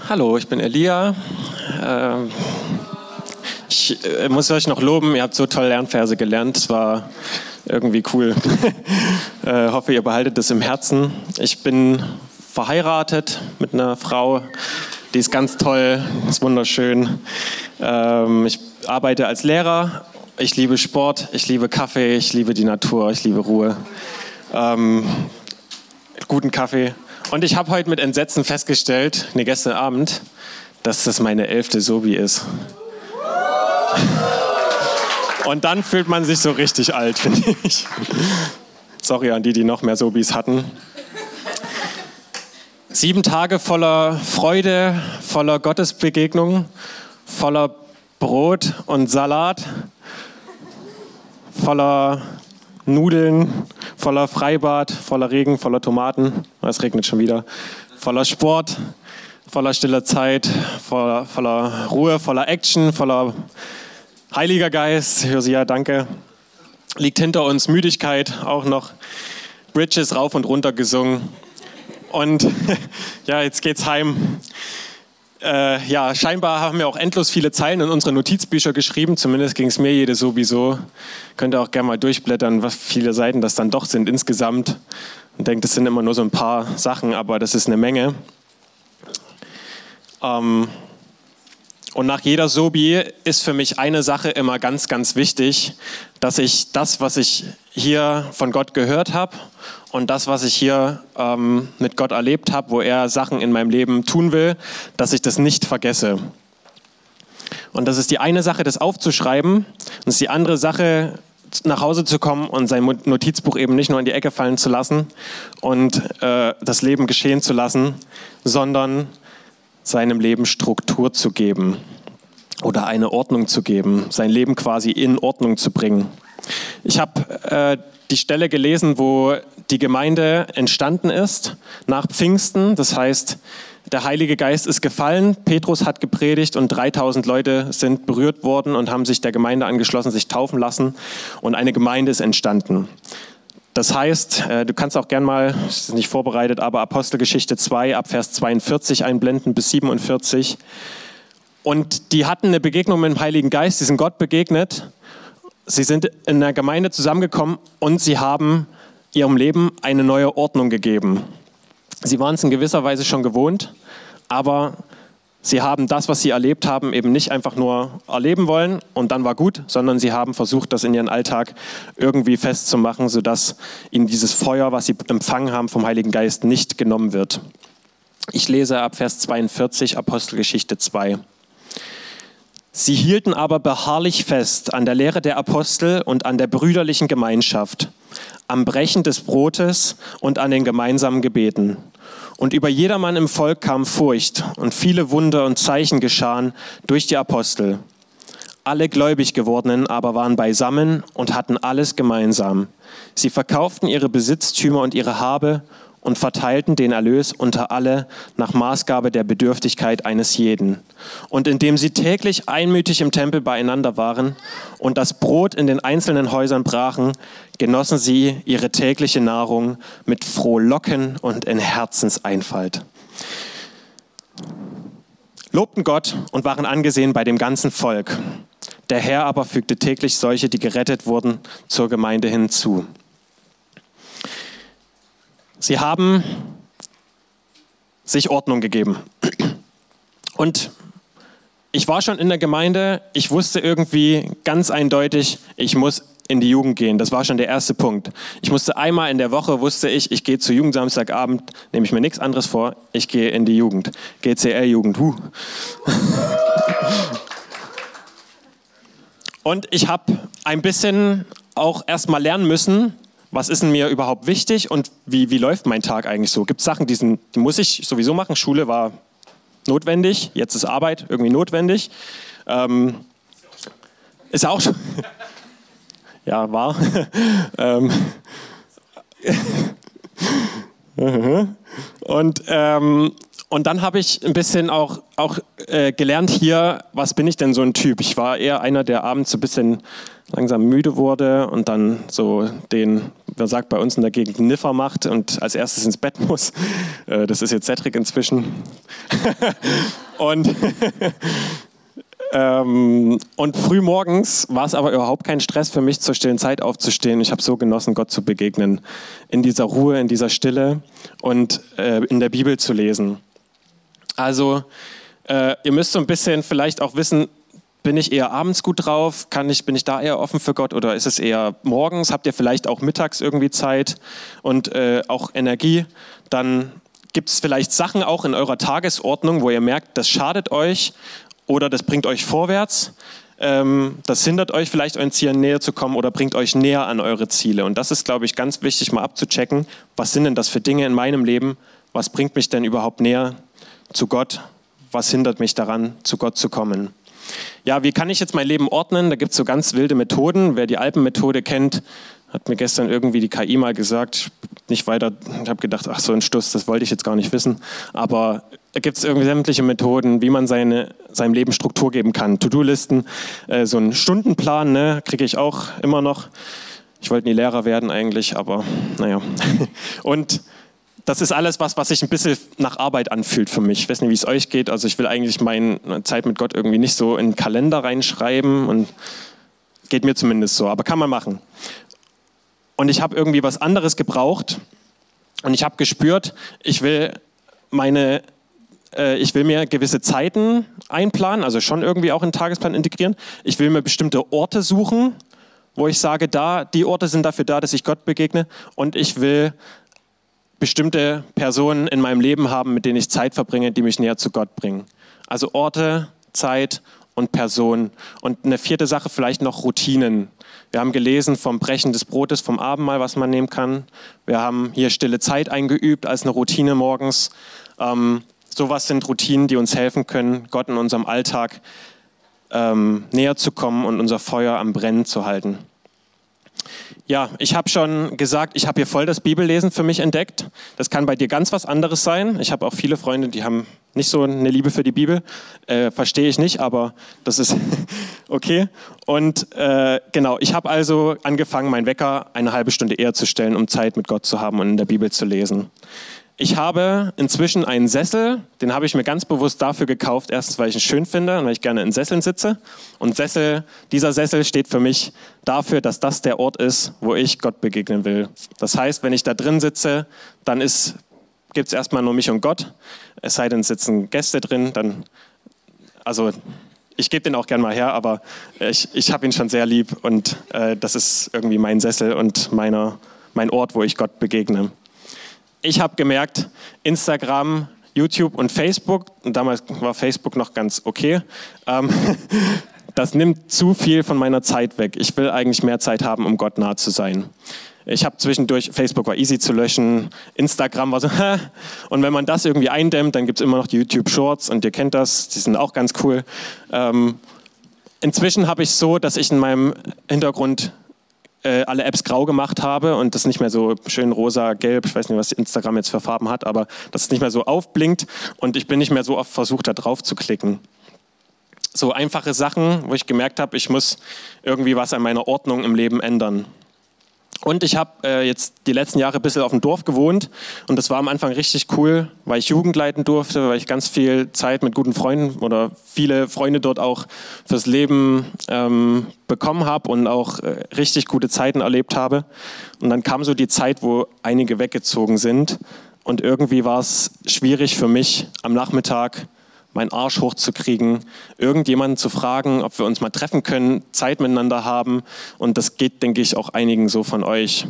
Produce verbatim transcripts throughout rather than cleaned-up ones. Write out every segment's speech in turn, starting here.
Hallo, ich bin Elia. Ähm, ich äh, muss euch noch loben, ihr habt so toll Lernverse gelernt. Es war irgendwie cool. äh, hoffe, ihr behaltet das im Herzen. Ich bin verheiratet mit einer Frau, die ist ganz toll, ist wunderschön. Ähm, ich arbeite als Lehrer. Ich liebe Sport, ich liebe Kaffee, ich liebe die Natur, ich liebe Ruhe. Ähm, guten Kaffee. Und ich habe heute mit Entsetzen festgestellt, ne, gestern Abend, dass das meine elfte Sobi ist. Und dann fühlt man sich so richtig alt, finde ich. Sorry an die, die noch mehr Sobis hatten. Sieben Tage voller Freude, voller Gottesbegegnung, voller Brot und Salat, voller Nudeln, voller Freibad, voller Regen, voller Tomaten, es regnet schon wieder, voller Sport, voller stiller Zeit, voller, voller Ruhe, voller Action, voller Heiliger Geist, Josia, danke. Liegt hinter uns Müdigkeit, auch noch Bridges rauf und runter gesungen. Und ja, jetzt geht's heim. Äh, ja, scheinbar haben wir auch endlos viele Zeilen in unsere Notizbücher geschrieben. Zumindest ging es mir jede sowieso. Könnt ihr auch gerne mal durchblättern, was viele Seiten das dann doch sind insgesamt. Und denkt, das sind immer nur so ein paar Sachen, aber das ist eine Menge. Ähm, und nach jeder Sobi ist für mich eine Sache immer ganz, ganz wichtig, dass ich das, was ich hier von Gott gehört habe und das, was ich hier ähm, mit Gott erlebt habe, wo er Sachen in meinem Leben tun will, dass ich das nicht vergesse. Und das ist die eine Sache, das aufzuschreiben. Und das ist die andere Sache, nach Hause zu kommen und sein Notizbuch eben nicht nur in die Ecke fallen zu lassen und äh, das Leben geschehen zu lassen, sondern seinem Leben Struktur zu geben oder eine Ordnung zu geben, sein Leben quasi in Ordnung zu bringen. Ich habe äh, die Stelle gelesen, wo die Gemeinde entstanden ist nach Pfingsten. Das heißt, der Heilige Geist ist gefallen, Petrus hat gepredigt und dreitausend Leute sind berührt worden und haben sich der Gemeinde angeschlossen, sich taufen lassen und eine Gemeinde ist entstanden. Das heißt, du kannst auch gern mal, das ist nicht vorbereitet, aber Apostelgeschichte zwei, ab Vers zweiundvierzig einblenden bis siebenundvierzig. Und die hatten eine Begegnung mit dem Heiligen Geist, sie sind Gott begegnet. Sie sind in der Gemeinde zusammengekommen und sie haben ihrem Leben eine neue Ordnung gegeben. Sie waren es in gewisser Weise schon gewohnt, aber sie haben das, was sie erlebt haben, eben nicht einfach nur erleben wollen und dann war gut, sondern sie haben versucht, das in ihren Alltag irgendwie festzumachen, sodass ihnen dieses Feuer, was sie empfangen haben vom Heiligen Geist, nicht genommen wird. Ich lese ab Vers zweiundvierzig, Apostelgeschichte zwei. Sie hielten aber beharrlich fest an der Lehre der Apostel und an der brüderlichen Gemeinschaft, am Brechen des Brotes und an den gemeinsamen Gebeten. Und über jedermann im Volk kam Furcht und viele Wunder und Zeichen geschahen durch die Apostel. Alle gläubig gewordenen aber waren beisammen und hatten alles gemeinsam. Sie verkauften ihre Besitztümer und ihre Habe und verteilten den Erlös unter alle nach Maßgabe der Bedürftigkeit eines jeden. Und indem sie täglich einmütig im Tempel beieinander waren und das Brot in den einzelnen Häusern brachen, genossen sie ihre tägliche Nahrung mit Frohlocken und in Herzenseinfalt. Lobten Gott und waren angesehen bei dem ganzen Volk. Der Herr aber fügte täglich solche, die gerettet wurden, zur Gemeinde hinzu. Sie haben sich Ordnung gegeben. Und ich war schon in der Gemeinde, ich wusste irgendwie ganz eindeutig, ich muss in die Jugend gehen. Das war schon der erste Punkt. Ich musste einmal in der Woche, wusste ich, ich gehe zur Jugend Samstagabend, nehme ich mir nichts anderes vor, ich gehe in die Jugend. G C L-Jugend, huh. Und ich habe ein bisschen auch erstmal lernen müssen, was ist denn mir überhaupt wichtig und wie, wie läuft mein Tag eigentlich so? Gibt es Sachen, die, sind, die muss ich sowieso machen? Schule war notwendig, jetzt ist Arbeit irgendwie notwendig. Ähm, ist auch schon... ja, war. ähm, und, ähm, und dann habe ich ein bisschen auch, auch äh, gelernt hier, was bin ich denn so ein Typ? Ich war eher einer, der abends so ein bisschen langsam müde wurde und dann so den man sagt bei uns in der Gegend, Niffer macht und als erstes ins Bett muss. Äh, das ist jetzt Cedric inzwischen. und, ähm, und früh morgens war es aber überhaupt kein Stress für mich, zur stillen Zeit aufzustehen. Ich habe so genossen, Gott zu begegnen. In dieser Ruhe, in dieser Stille und äh, in der Bibel zu lesen. Also äh, ihr müsst so ein bisschen vielleicht auch wissen, bin ich eher abends gut drauf? Kann ich, bin ich da eher offen für Gott oder ist es eher morgens? Habt ihr vielleicht auch mittags irgendwie Zeit und äh, auch Energie? Dann gibt es vielleicht Sachen auch in eurer Tagesordnung, wo ihr merkt, das schadet euch oder das bringt euch vorwärts. Ähm, das hindert euch vielleicht, euren Zielen näher zu kommen oder bringt euch näher an eure Ziele. Und das ist, glaube ich, ganz wichtig, mal abzuchecken. Was sind denn das für Dinge in meinem Leben? Was bringt mich denn überhaupt näher zu Gott? Was hindert mich daran, zu Gott zu kommen? Ja, wie kann ich jetzt mein Leben ordnen? Da gibt es so ganz wilde Methoden. Wer die Alpenmethode kennt, hat mir gestern irgendwie die K I mal gesagt, nicht weiter, ich habe gedacht, ach so ein Stuss, das wollte ich jetzt gar nicht wissen. Aber da gibt es irgendwie sämtliche Methoden, wie man seine, seinem Leben Struktur geben kann. To-Do-Listen, äh, so einen Stundenplan, ne, kriege ich auch immer noch. Ich wollte nie Lehrer werden eigentlich, aber naja. Und das ist alles was, was sich ein bisschen nach Arbeit anfühlt für mich. Ich weiß nicht, wie es euch geht. Also ich will eigentlich meine Zeit mit Gott irgendwie nicht so in den Kalender reinschreiben. Und geht mir zumindest so, aber kann man machen. Und ich habe irgendwie was anderes gebraucht. Und ich habe gespürt, ich will meine, äh, ich will mir gewisse Zeiten einplanen, also schon irgendwie auch in den Tagesplan integrieren. Ich will mir bestimmte Orte suchen, wo ich sage, da, die Orte sind dafür da, dass ich Gott begegne. Und ich will bestimmte Personen in meinem Leben haben, mit denen ich Zeit verbringe, die mich näher zu Gott bringen. Also Orte, Zeit und Personen. Und eine vierte Sache, vielleicht noch Routinen. Wir haben gelesen vom Brechen des Brotes, vom Abendmahl, was man nehmen kann. Wir haben hier stille Zeit eingeübt als eine Routine morgens. Ähm, sowas sind Routinen, die uns helfen können, Gott in unserem Alltag ähm, näher zu kommen und unser Feuer am Brennen zu halten. Ja, ich habe schon gesagt, ich habe hier voll das Bibellesen für mich entdeckt. Das kann bei dir ganz was anderes sein. Ich habe auch viele Freunde, die haben nicht so eine Liebe für die Bibel. Äh, verstehe ich nicht, aber das ist okay. Und äh, genau, ich habe also angefangen, meinen Wecker eine halbe Stunde eher zu stellen, um Zeit mit Gott zu haben und in der Bibel zu lesen. Ich habe inzwischen einen Sessel, den habe ich mir ganz bewusst dafür gekauft. Erstens, weil ich ihn schön finde und weil ich gerne in Sesseln sitze. Und Sessel, dieser Sessel steht für mich dafür, dass das der Ort ist, wo ich Gott begegnen will. Das heißt, wenn ich da drin sitze, dann gibt es erstmal nur mich und Gott. Es sei denn, es sitzen Gäste drin, dann, also ich gebe den auch gern mal her, aber ich, ich habe ihn schon sehr lieb und äh, das ist irgendwie mein Sessel und meiner, mein Ort, wo ich Gott begegne. Ich habe gemerkt, Instagram, YouTube und Facebook, und damals war Facebook noch ganz okay, ähm, das nimmt zu viel von meiner Zeit weg. Ich will eigentlich mehr Zeit haben, um Gott nahe zu sein. Ich habe zwischendurch, Facebook war easy zu löschen, Instagram war so, hä? Und wenn man das irgendwie eindämmt, dann gibt es immer noch die YouTube Shorts und ihr kennt das, die sind auch ganz cool. Ähm, inzwischen habe ich so, dass ich in meinem Hintergrund alle Apps grau gemacht habe und das nicht mehr so schön rosa, gelb, ich weiß nicht, was Instagram jetzt für Farben hat, aber dass es nicht mehr so aufblinkt und ich bin nicht mehr so oft versucht, da drauf zu klicken. So einfache Sachen, wo ich gemerkt habe, ich muss irgendwie was an meiner Ordnung im Leben ändern. Und ich habe äh, jetzt die letzten Jahre ein bisschen auf dem Dorf gewohnt und das war am Anfang richtig cool, weil ich Jugend leiten durfte, weil ich ganz viel Zeit mit guten Freunden oder viele Freunde dort auch fürs Leben ähm, bekommen habe und auch äh, richtig gute Zeiten erlebt habe. Und dann kam so die Zeit, wo einige weggezogen sind und irgendwie war es schwierig für mich am Nachmittag meinen Arsch hochzukriegen, irgendjemanden zu fragen, ob wir uns mal treffen können, Zeit miteinander haben. Und das geht, denke ich, auch einigen so von euch.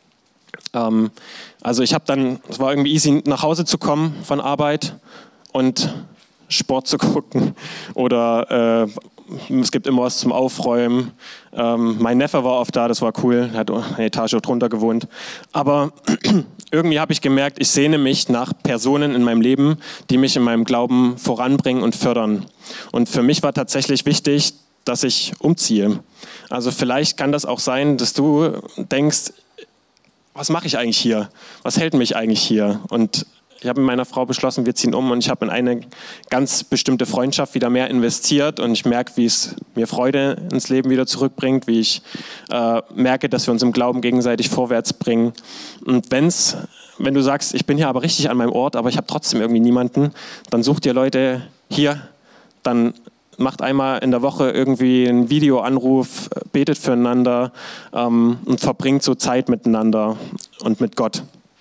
Ähm, also ich habe dann, es war irgendwie easy, nach Hause zu kommen von Arbeit und Sport zu gucken oder äh, es gibt immer was zum Aufräumen. Ähm, mein Neffe war oft da, das war cool, er hat eine Etage drunter gewohnt. Aber irgendwie habe ich gemerkt, ich sehne mich nach Personen in meinem Leben, die mich in meinem Glauben voranbringen und fördern. Und für mich war tatsächlich wichtig, dass ich umziehe. Also vielleicht kann das auch sein, dass du denkst, was mache ich eigentlich hier? Was hält mich eigentlich hier? Und ich habe mit meiner Frau beschlossen, wir ziehen um und ich habe in eine ganz bestimmte Freundschaft wieder mehr investiert und ich merke, wie es mir Freude ins Leben wieder zurückbringt, wie ich äh, merke, dass wir uns im Glauben gegenseitig vorwärts bringen. Und wenn's, wenn du sagst, ich bin hier aber richtig an meinem Ort, aber ich habe trotzdem irgendwie niemanden, dann such dir Leute hier, dann macht einmal in der Woche irgendwie einen Videoanruf, betet füreinander ähm, und verbringt so Zeit miteinander und mit Gott.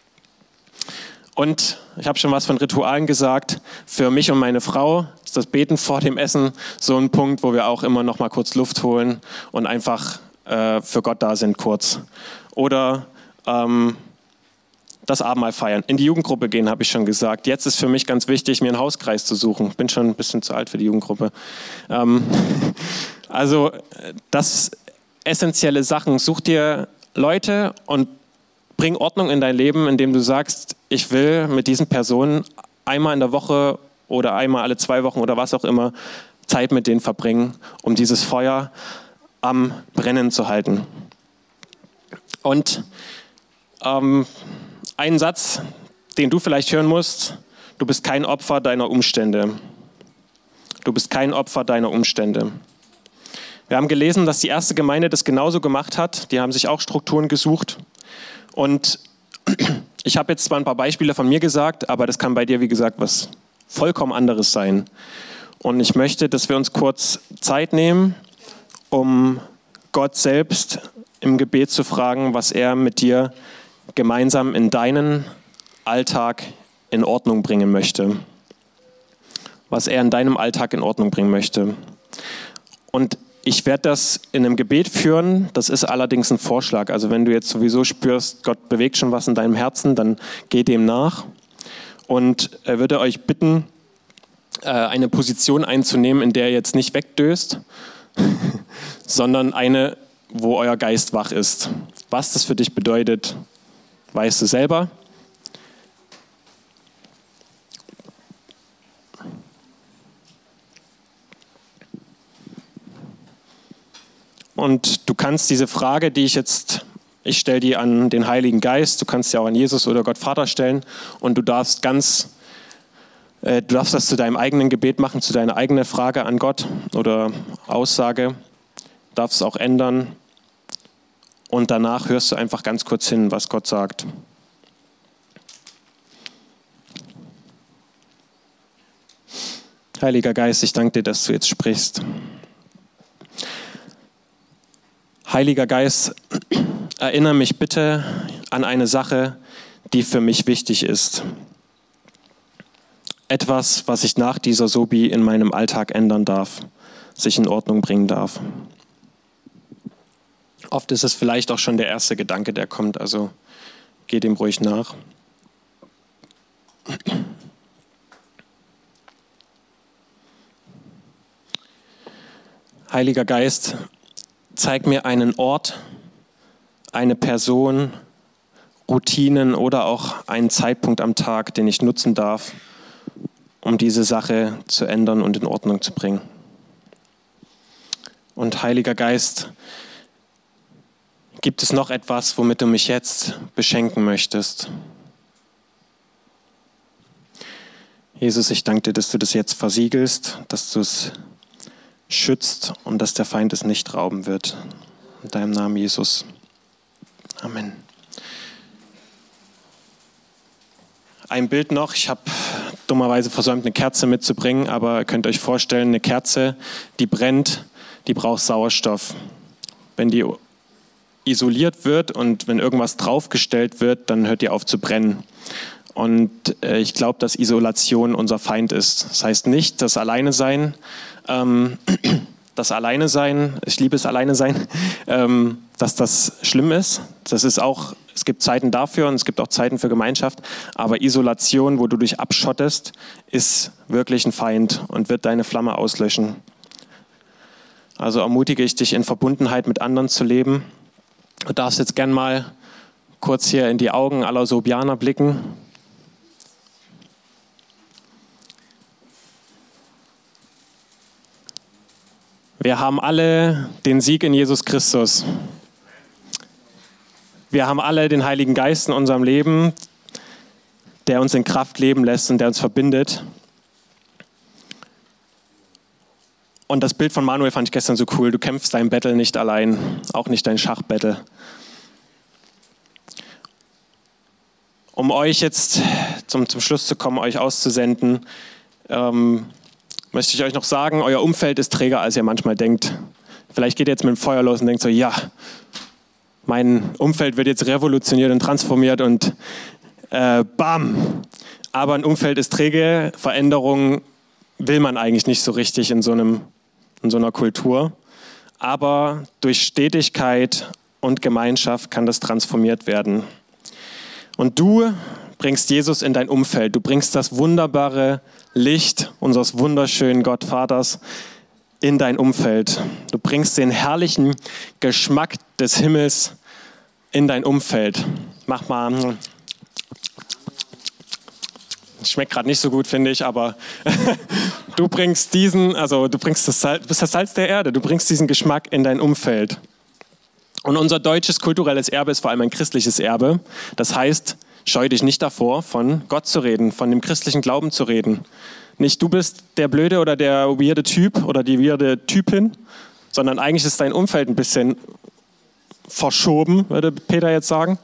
Und ich habe schon was von Ritualen gesagt. Für mich und meine Frau ist das Beten vor dem Essen so ein Punkt, wo wir auch immer noch mal kurz Luft holen und einfach äh, für Gott da sind kurz. Oder ähm, das Abendmahl feiern. In die Jugendgruppe gehen, habe ich schon gesagt. Jetzt ist für mich ganz wichtig, mir einen Hauskreis zu suchen. Ich bin schon ein bisschen zu alt für die Jugendgruppe. Ähm, also das essentielle Sachen. Such dir Leute und bring Ordnung in dein Leben, indem du sagst, ich will mit diesen Personen einmal in der Woche oder einmal alle zwei Wochen oder was auch immer Zeit mit denen verbringen, um dieses Feuer am Brennen zu halten. Und ähm, ein Satz, den du vielleicht hören musst: Du bist kein Opfer deiner Umstände. Du bist kein Opfer deiner Umstände. Wir haben gelesen, dass die erste Gemeinde das genauso gemacht hat. Die haben sich auch Strukturen gesucht. Und ich habe jetzt zwar ein paar Beispiele von mir gesagt, aber das kann bei dir, wie gesagt, was vollkommen anderes sein. Und ich möchte, dass wir uns kurz Zeit nehmen, um Gott selbst im Gebet zu fragen, was er mit dir gemeinsam in deinen Alltag in Ordnung bringen möchte. Was er in deinem Alltag in Ordnung bringen möchte. Und ich werde das in einem Gebet führen, das ist allerdings ein Vorschlag. Also wenn du jetzt sowieso spürst, Gott bewegt schon was in deinem Herzen, dann geh dem nach. Und er würde euch bitten, eine Position einzunehmen, in der ihr jetzt nicht wegdöst, sondern eine, wo euer Geist wach ist. Was das für dich bedeutet, weißt du selber. Und du kannst diese Frage, die ich jetzt, ich stelle die an den Heiligen Geist, du kannst sie auch an Jesus oder Gott Vater stellen und du darfst ganz, äh, du darfst das zu deinem eigenen Gebet machen, zu deiner eigenen Frage an Gott oder Aussage, darfst auch ändern und danach hörst du einfach ganz kurz hin, was Gott sagt. Heiliger Geist, ich danke dir, dass du jetzt sprichst. Heiliger Geist, erinnere mich bitte an eine Sache, die für mich wichtig ist. Etwas, was ich nach dieser Sobi in meinem Alltag ändern darf, sich in Ordnung bringen darf. Oft ist es vielleicht auch schon der erste Gedanke, der kommt, also geh dem ruhig nach. Heiliger Geist, zeig mir einen Ort, eine Person, Routinen oder auch einen Zeitpunkt am Tag, den ich nutzen darf, um diese Sache zu ändern und in Ordnung zu bringen. Und Heiliger Geist, gibt es noch etwas, womit du mich jetzt beschenken möchtest? Jesus, ich danke dir, dass du das jetzt versiegelst, dass du es schützt und dass der Feind es nicht rauben wird. In deinem Namen, Jesus. Amen. Ein Bild noch. Ich habe dummerweise versäumt, eine Kerze mitzubringen, aber ihr könnt euch vorstellen, eine Kerze, die brennt, die braucht Sauerstoff. Wenn die isoliert wird und wenn irgendwas draufgestellt wird, dann hört die auf zu brennen. Und äh, ich glaube, dass Isolation unser Feind ist. Das heißt nicht, dass Alleine sein, ähm, das Alleine sein, ich liebe es Alleine sein, ähm, dass das schlimm ist. Das ist auch, es gibt Zeiten dafür und es gibt auch Zeiten für Gemeinschaft. Aber Isolation, wo du dich abschottest, ist wirklich ein Feind und wird deine Flamme auslöschen. Also ermutige ich dich, in Verbundenheit mit anderen zu leben. Du darfst jetzt gern mal kurz hier in die Augen aller Sobianer blicken. Wir haben alle den Sieg in Jesus Christus. Wir haben alle den Heiligen Geist in unserem Leben. der uns in Kraft leben lässt und der uns verbindet. Und das Bild von Manuel fand ich gestern so cool. Du kämpfst dein Battle nicht allein, auch nicht dein Schachbattle. Um euch jetzt zum, zum Schluss zu kommen, euch auszusenden, ähm, möchte ich euch noch sagen, euer Umfeld ist träger, als ihr manchmal denkt. Vielleicht geht ihr jetzt mit dem Feuer los und denkt so, ja, mein Umfeld wird jetzt revolutioniert und transformiert und äh, bam. Aber ein Umfeld ist träge, Veränderung will man eigentlich nicht so richtig in so, einem, in so einer Kultur. Aber durch Stetigkeit und Gemeinschaft kann das transformiert werden. Und du bringst Jesus in dein Umfeld. Du bringst das wunderbare Licht unseres wunderschönen Gottvaters in dein Umfeld. Du bringst den herrlichen Geschmack des Himmels in dein Umfeld. Mach mal. Schmeckt gerade nicht so gut, finde ich, aber du bringst diesen, also du bringst das Salz, du bist das Salz der Erde, du bringst diesen Geschmack in dein Umfeld. Und unser deutsches kulturelles Erbe ist vor allem ein christliches Erbe. Das heißt, scheu dich nicht davor, von Gott zu reden, von dem christlichen Glauben zu reden. Nicht du bist der blöde oder der weirde Typ oder die weirde Typin, sondern eigentlich ist dein Umfeld ein bisschen verschoben, würde Peter jetzt sagen.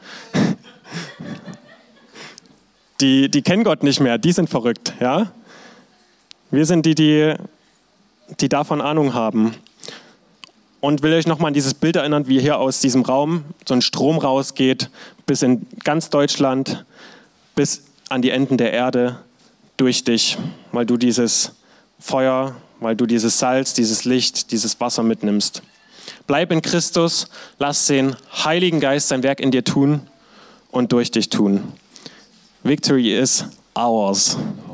Die, die kennen Gott nicht mehr, die sind verrückt. Ja? Wir sind die, die, die davon Ahnung haben. Und will euch nochmal an dieses Bild erinnern, wie hier aus diesem Raum so ein Strom rausgeht, bis in ganz Deutschland, bis an die Enden der Erde, durch dich, weil du dieses Feuer, weil du dieses Salz, dieses Licht, dieses Wasser mitnimmst. Bleib in Christus, lass den Heiligen Geist sein Werk in dir tun und durch dich tun. Victory is ours.